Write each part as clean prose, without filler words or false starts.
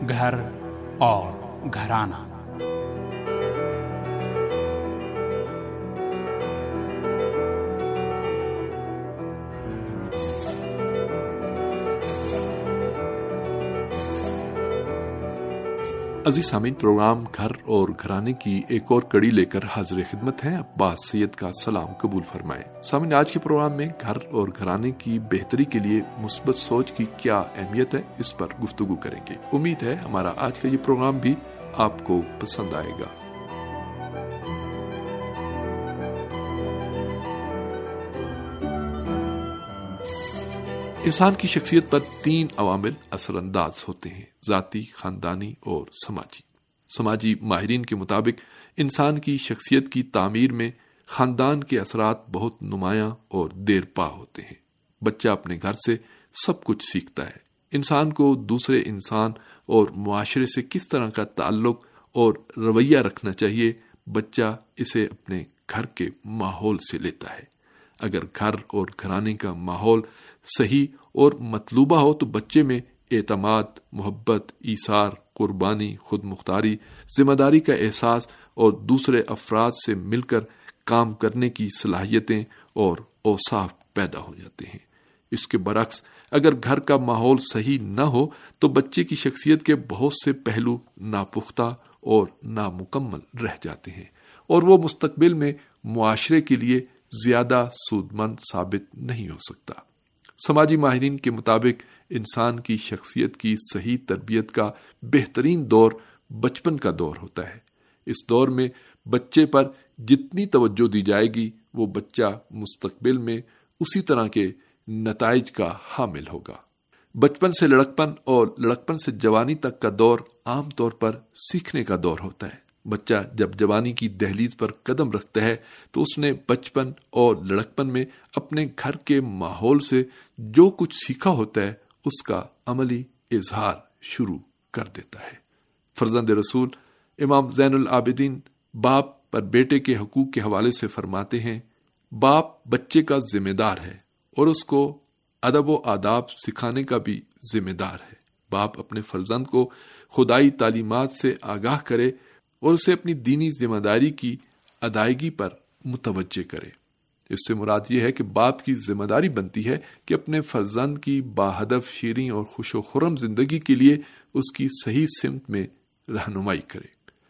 घर और घराना। अजीज सामीन, प्रोग्राम घर और घराने की एक और कड़ी लेकर हाजिर खिदमत है। अब्बास सैयद का सलाम कबूल फरमाएं। सामीन, आज के प्रोग्राम में घर और घराने की बेहतरी के लिए मुस्बत सोच की क्या अहमियत है, इस पर गुफ्तगू करेंगे। उम्मीद है हमारा आज का ये प्रोग्राम भी आपको पसंद आएगा। इंसान की शख्सियत पर 3 अवामिल असरअंदाज होते हैं: ज़ाती, खानदानी और समाजी। समाजी माहिरीन के मुताबिक इंसान की शख्सियत की तामीर में खानदान के असरात बहुत नुमायां और देरपा होते हैं। बच्चा अपने घर से सब कुछ सीखता है। इंसान को दूसरे इंसान और मुआशरे से किस तरह का ताल्लुक और रवैया रखना चाहिए, बच्चा इसे अपने घर के माहौल से लेता है। अगर घर और घराने का माहौल सही और मतलूबा हो तो बच्चे में एतमाद, मोहब्बत, ईसार, कुर्बानी, खुद मुख्तारी, जिम्मेदारी का एहसास और दूसरे अफराद से मिलकर काम करने की सलाहियतें और औसाफ पैदा हो जाते हैं। इसके बरक्स अगर घर का माहौल सही न हो तो बच्चे की शख्सियत के बहुत से पहलू नापुख्ता और नामुकम्मल रह जाते हैं और वो मुस्तकबिल में मुआशरे के लिए ज्यादा सूदमंद साबित नहीं हो सकता। समाजी माहिरीन के मुताबिक इंसान की शख्सियत की सही तरबियत का बेहतरीन दौर बचपन का दौर होता है। इस दौर में बच्चे पर जितनी तवज्जो दी जाएगी वो बच्चा मुस्तकबिल में उसी तरह के नताइज का हामिल होगा। बचपन से लड़कपन और लड़कपन से जवानी तक का दौर आम तौर पर सीखने का दौर होता है। बच्चा जब जवानी की दहलीज पर कदम रखता है तो उसने बचपन और लड़कपन में अपने घर के माहौल से जो कुछ सीखा होता है उसका अमली इजहार शुरू कर देता है। फर्जंद रसूल इमाम ज़ैनुल आबिदीन बाप पर बेटे के हकूक के हवाले से फरमाते हैं, बाप बच्चे का जिम्मेदार है और उसको अदब व आदाब सिखाने का भी जिम्मेदार है। बाप अपने फर्जंद को खुदाई तालीमात से आगाह करे और उसे अपनी दीनी जिम्मेदारी की अदायगी पर मुतवज्जे करे। इससे मुराद ये है कि बाप की जिम्मेदारी बनती है कि अपने फर्जंद की बाहदफ, शीरीं और खुशो खुर्रम जिंदगी के लिए उसकी सही सिमत में रहनुमाई करे।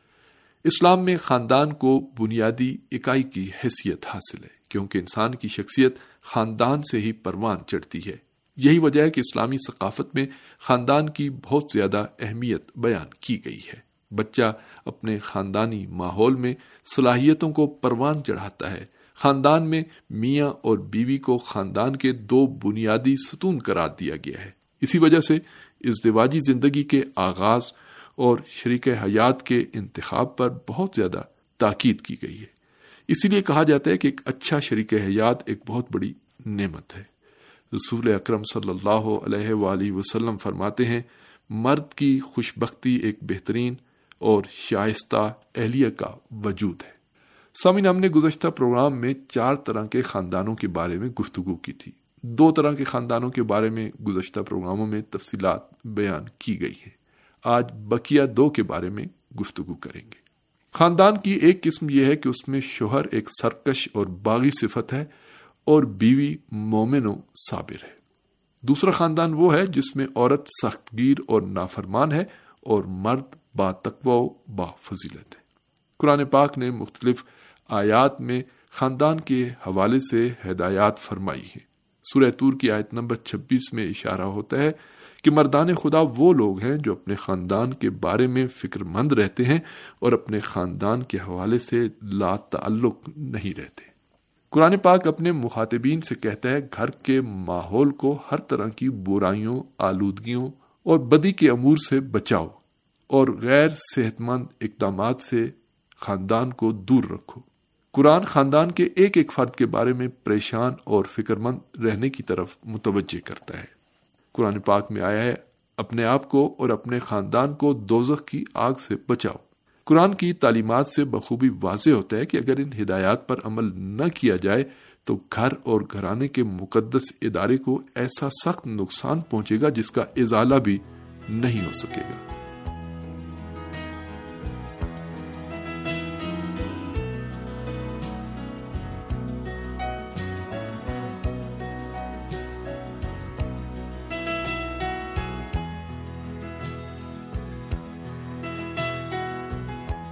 इस्लाम में खानदान को बुनियादी इकाई की हैसियत हासिल है क्योंकि इंसान की शख्सियत खानदान से ही परवान चढ़ती है। यही वजह है कि इस्लामी सकाफत में खानदान की बहुत ज्यादा अहमियत बयान की गई है। बच्चा अपने खानदानी माहौल में सलाहियतों को परवान चढ़ाता है। खानदान में मियाँ और बीवी को खानदान के 2 बुनियादी सतून करार दिया गया है। इसी वजह से इज़्दिवाजी जिंदगी के आगाज और शरीक हयात के इंतखाब पर बहुत ज्यादा ताकीद की गई है। इसीलिए कहा जाता है कि एक अच्छा शरीक हयात एक बहुत बड़ी नेमत है। रसूल अकरम सल्लल्लाहु अलैहि वसल्लम फरमाते हैं, मर्द की खुशबख्ती एक बेहतरीन और शाइस्ता अहलिया का वजूद है। सामीन, हमने गुज़श्ता प्रोग्राम में 4 तरह के खानदानों के बारे में गुफ्तगू की थी। 2 तरह के खानदानों के बारे में गुज़श्ता प्रोग्रामों में तफसीलात बयान की गई हैं। आज बकिया 2 के बारे में गुफ्तगू करेंगे। खानदान की एक किस्म यह है कि उसमें शोहर एक सरकश और बागी सिफत है और बीवी मोमिन साबिर है। दूसरा खानदान वो है जिसमें औरत सख्तगीर और नाफरमान है और मर्द बातक़वा बाफजीलत है। कुरान पाक ने मुख्तलिफ आयात में खानदान के हवाले से हिदायत फरमाई है। सूरह तूर की आयत नंबर 26 में इशारा होता है कि मर्दान खुदा वो लोग हैं जो अपने खानदान के बारे में फिक्रमंद रहते हैं और अपने खानदान के हवाले से ला ताल्लुक नहीं रहते। कुरान पाक अपने मुखातिबीन से कहता है, घर के माहौल को हर तरह की बुराइयों, आलूदगियों और बदी के अमूर से बचाओ और गैर सेहतमंद इक़दामात से खानदान को दूर रखो। कुरान खानदान के एक एक फर्द के बारे में परेशान और फिक्रमंद रहने की तरफ मुतवज्जे करता है। कुरान पाक में आया है, अपने आप को और अपने खानदान को दोज़ख की आग से बचाओ। कुरान की तालीमात से बखूबी वाज़ेह होता है कि अगर इन हिदायत पर अमल न किया जाए तो घर और घराने के मुकद्दस इदारे को ऐसा सख्त नुकसान पहुंचेगा जिसका इजाला भी नहीं हो सकेगा।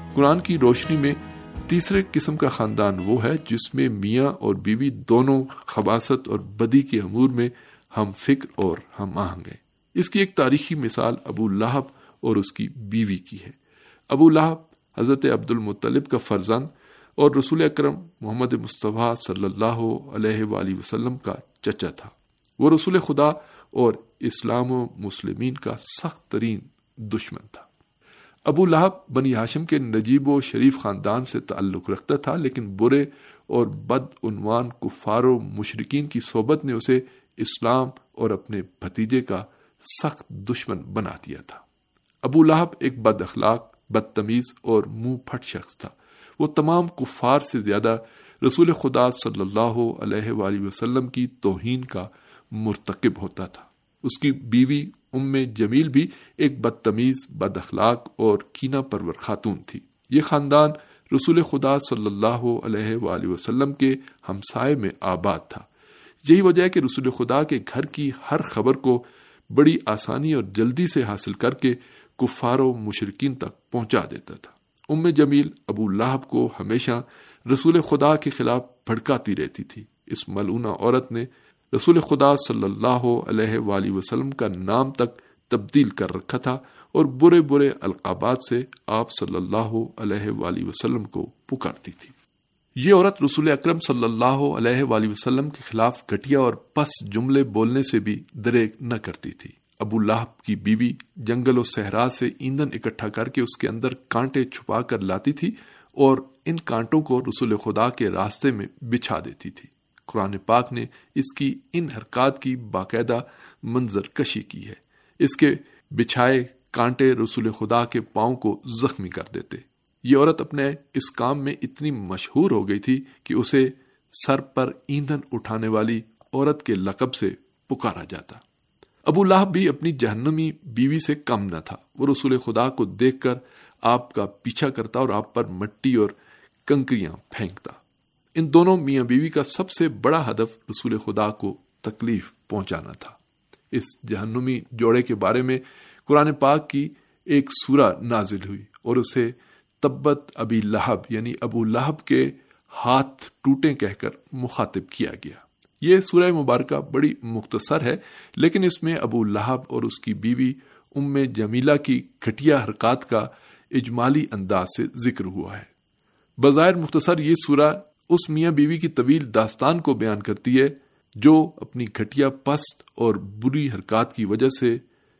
قرآن کی روشنی میں تیسرے قسم کا خاندان وہ ہے جس میں میاں اور بیوی دونوں خباثت اور بدی کے امور میں ہم فکر اور ہم آہنگ ہیں۔ اس کی ایک تاریخی مثال ابو لہب اور اس کی بیوی کی ہے۔ ابو لہب حضرت عبد المطلب کا فرزند اور رسول اکرم محمد مصطفیٰ صلی اللہ علیہ وآلہ وسلم کا چچا تھا۔ وہ رسول خدا اور اسلام و مسلمین کا سخت ترین دشمن تھا۔ ابو لہب بنی ہاشم کے نجیب و شریف خاندان سے تعلق رکھتا تھا، لیکن برے اور بدعنوان کفار و مشرکین کی صحبت نے اسے اسلام اور اپنے بھتیجے کا سخت دشمن بنا دیا تھا۔ ابو لہب ایک بد اخلاق، بدتمیز اور منہ پھٹ شخص تھا۔ وہ تمام کفار سے زیادہ رسول خدا صلی اللہ علیہ وآلہ وسلم کی توہین کا مرتکب ہوتا تھا۔ اس کی بیوی ام جمیل بھی ایک بدتمیز، بد اخلاق اور کینہ پرور خاتون تھی۔ یہ خاندان رسول خدا صلی اللہ علیہ وآلہ وسلم کے ہمسائے میں آباد تھا۔ یہی وجہ ہے کہ رسول خدا کے گھر کی ہر خبر کو بڑی آسانی اور جلدی سے حاصل کر کے کفار و مشرکین تک پہنچا دیتا تھا۔ ام جمیل ابو لہب کو ہمیشہ رسول خدا کے خلاف بھڑکاتی رہتی تھی۔ اس ملعونہ عورت نے رسول خدا صلی اللہ علیہ وآلہ وسلم کا نام تک تبدیل کر رکھا تھا اور برے برے القابات سے آپ صلی اللہ علیہ وآلہ وسلم کو پکارتی تھی۔ یہ عورت رسول اکرم صلی اللہ علیہ وآلہ وسلم کے خلاف گھٹیا اور پس جملے بولنے سے بھی دریغ نہ کرتی تھی۔ ابو لہب کی بیوی جنگل و صحرا سے ایندھن اکٹھا کر کے اس کے اندر کانٹے چھپا کر لاتی تھی اور ان کانٹوں کو رسول خدا کے راستے میں بچھا دیتی تھی۔ قرآن پاک نے اس کی ان حرکات کی باقاعدہ منظر کشی کی ہے۔ اس کے بچھائے کانٹے رسول خدا کے پاؤں کو زخمی کر دیتے۔ یہ عورت اپنے اس کام میں اتنی مشہور ہو گئی تھی کہ اسے سر پر ایندھن اٹھانے والی عورت کے لقب سے پکارا جاتا۔ ابو لہب بھی اپنی جہنمی بیوی سے کم نہ تھا۔ وہ رسول خدا کو دیکھ کر آپ کا پیچھا کرتا اور آپ پر مٹی اور کنکریاں پھینکتا۔ ان دونوں میاں بیوی کا سب سے بڑا ہدف رسول خدا کو تکلیف پہنچانا تھا۔ اس جہنمی جوڑے کے بارے میں قرآن پاک کی ایک سورہ نازل ہوئی اور اسے تبت ابی لہب یعنی ابو لہب کے ہاتھ ٹوٹے کہہ کر مخاطب کیا گیا۔ یہ سورہ مبارکہ بڑی مختصر ہے، لیکن اس میں ابو لہب اور اس کی بیوی ام جمیلہ کی گھٹیا حرکات کا اجمالی انداز سے ذکر ہوا ہے۔ بظاہر مختصر یہ سورہ اس میاں بیوی کی طویل داستان کو بیان کرتی ہے جو اپنی گھٹیا پست اور بری حرکات کی وجہ سے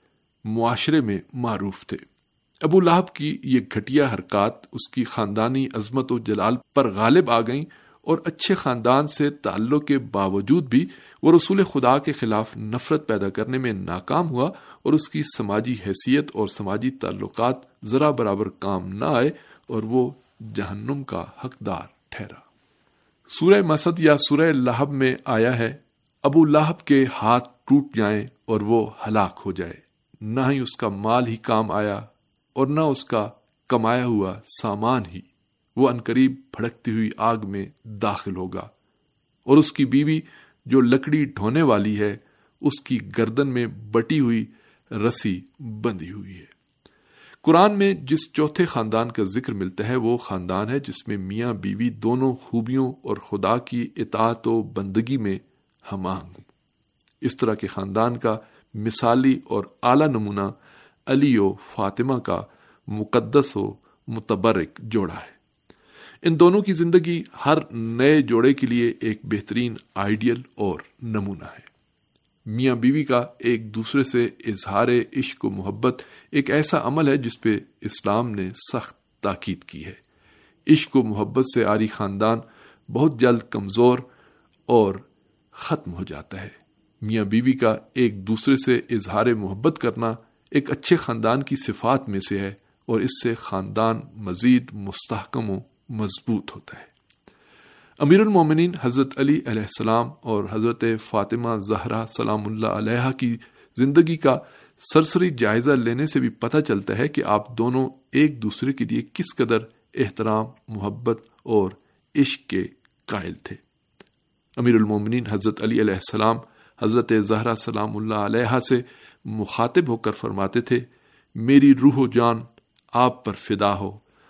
معاشرے میں معروف تھے۔ ابو لہب کی یہ گھٹیا حرکات اس کی خاندانی عظمت و جلال پر غالب آ گئیں اور اچھے خاندان سے تعلق کے باوجود بھی وہ رسول خدا کے خلاف نفرت پیدا کرنے میں ناکام ہوا اور اس کی سماجی حیثیت اور سماجی تعلقات ذرا برابر کام نہ آئے اور وہ جہنم کا حقدار ٹھہرا۔ سورہ مسد یا سورہ لہب میں آیا ہے، ابو لہب کے ہاتھ ٹوٹ جائیں اور وہ ہلاک ہو جائے، نہ ہی اس کا مال ہی کام آیا اور نہ اس کا کمایا ہوا سامان ہی، وہ عنقریب بھڑکتی ہوئی آگ میں داخل ہوگا، اور اس کی بیوی جو لکڑی ڈھونے والی ہے اس کی گردن میں بٹی ہوئی رسی بندھی ہوئی ہے۔ قرآن میں جس چوتھے خاندان کا ذکر ملتا ہے وہ خاندان ہے جس میں میاں بیوی دونوں خوبیوں اور خدا کی اطاعت و بندگی میں ہم آہنگ ہوں۔ اس طرح کے خاندان کا مثالی اور اعلیٰ نمونہ علی و فاطمہ کا مقدس و متبرک جوڑا ہے۔ ان دونوں کی زندگی ہر نئے جوڑے کے لیے ایک بہترین آئیڈیل اور نمونہ ہے۔ میاں بیوی کا ایک دوسرے سے اظہار عشق و محبت ایک ایسا عمل ہے جس پہ اسلام نے سخت تاکید کی ہے۔ عشق و محبت سے عاری خاندان بہت جلد کمزور اور ختم ہو جاتا ہے۔ میاں بیوی کا ایک دوسرے سے اظہار محبت کرنا ایک اچھے خاندان کی صفات میں سے ہے اور اس سے خاندان مزید مستحکم و مضبوط ہوتا ہے۔ امیر المومنین حضرت علی علیہ السلام اور حضرت فاطمہ زہرا سلام اللہ علیہا کی زندگی کا سرسری جائزہ لینے سے بھی پتہ چلتا ہے کہ آپ دونوں ایک دوسرے کے لیے کس قدر احترام، محبت اور عشق کے قائل تھے۔ امیر المومنین حضرت علی علیہ السلام حضرت زہرا سلام اللہ علیہا سے مخاطب ہو کر فرماتے تھے، میری روح و جان آپ پر فدا ہو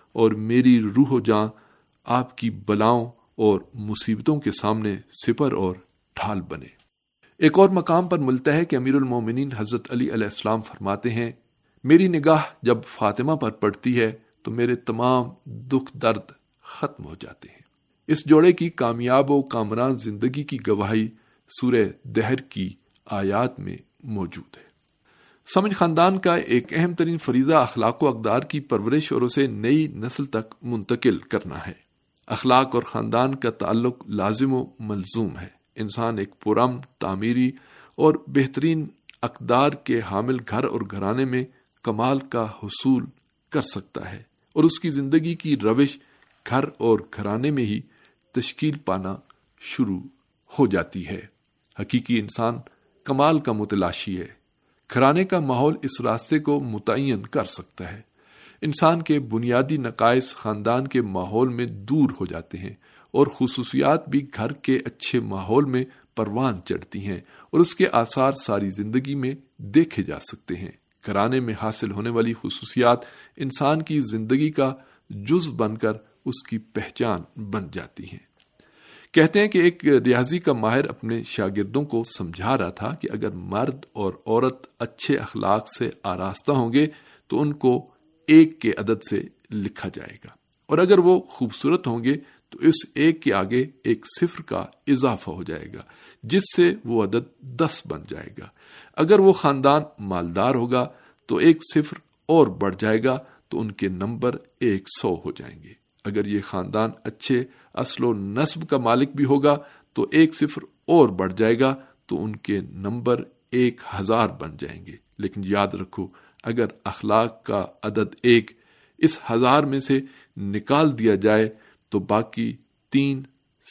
اور میری روح و جان آپ کی بلاؤں اور مصیبتوں کے سامنے سپر اور ڈھال بنے۔ ایک اور مقام پر ملتا ہے کہ امیر المومنین حضرت علی علیہ السلام فرماتے ہیں، میری نگاہ جب فاطمہ پر پڑتی ہے تو میرے تمام دکھ درد ختم ہو جاتے ہیں۔ اس جوڑے کی کامیاب و کامران زندگی کی گواہی سورہ دہر کی آیات میں موجود ہے۔ سمجھ خاندان کا ایک اہم ترین فریضہ اخلاق و اقدار کی پرورش اور اسے نئی نسل تک منتقل کرنا ہے۔ اخلاق اور خاندان کا تعلق لازم و ملزوم ہے۔ انسان ایک پرامن، تعمیری اور بہترین اقدار کے حامل گھر اور گھرانے میں کمال کا حصول کر سکتا ہے، اور اس کی زندگی کی روش گھر اور گھرانے میں ہی تشکیل پانا شروع ہو جاتی ہے۔ حقیقی انسان کمال کا متلاشی ہے۔ گھرانے کا ماحول اس راستے کو متعین کر سکتا ہے۔ انسان کے بنیادی نقائص خاندان کے ماحول میں دور ہو جاتے ہیں، اور خصوصیات بھی گھر کے اچھے ماحول میں پروان چڑھتی ہیں، اور اس کے آثار ساری زندگی میں دیکھے جا سکتے ہیں۔ گھرانے میں حاصل ہونے والی خصوصیات انسان کی زندگی کا جزو بن کر اس کی پہچان بن جاتی ہیں۔ کہتے ہیں کہ ایک ریاضی کا ماہر اپنے شاگردوں کو سمجھا رہا تھا کہ اگر مرد اور عورت اچھے اخلاق سے آراستہ ہوں گے تو ان کو 1 کے عدد سے لکھا جائے گا، اور اگر وہ خوبصورت ہوں گے تو اس 1 کے آگے ایک 0 کا اضافہ ہو جائے گا، جس سے وہ عدد 10 بن جائے گا۔ اگر وہ خاندان مالدار ہوگا تو 1 0 اور بڑھ جائے گا تو ان کے نمبر 100 ہو جائیں گے۔ اگر یہ خاندان اچھے اصل و نسب کا مالک بھی ہوگا تو 1 0 اور بڑھ جائے گا تو ان کے نمبر 1000 بن جائیں گے۔ لیکن یاد رکھو، اگر اخلاق کا عدد 1 اس 1000 میں سے نکال دیا جائے تو باقی 3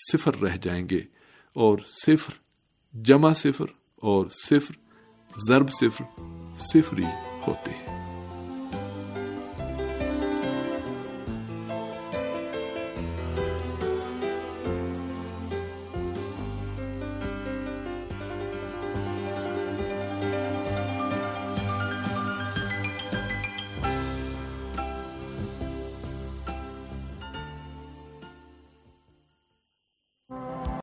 0 رہ جائیں گے، اور 0 جمع 0 اور 0 ضرب 0 0 ہی ہوتے ہیں۔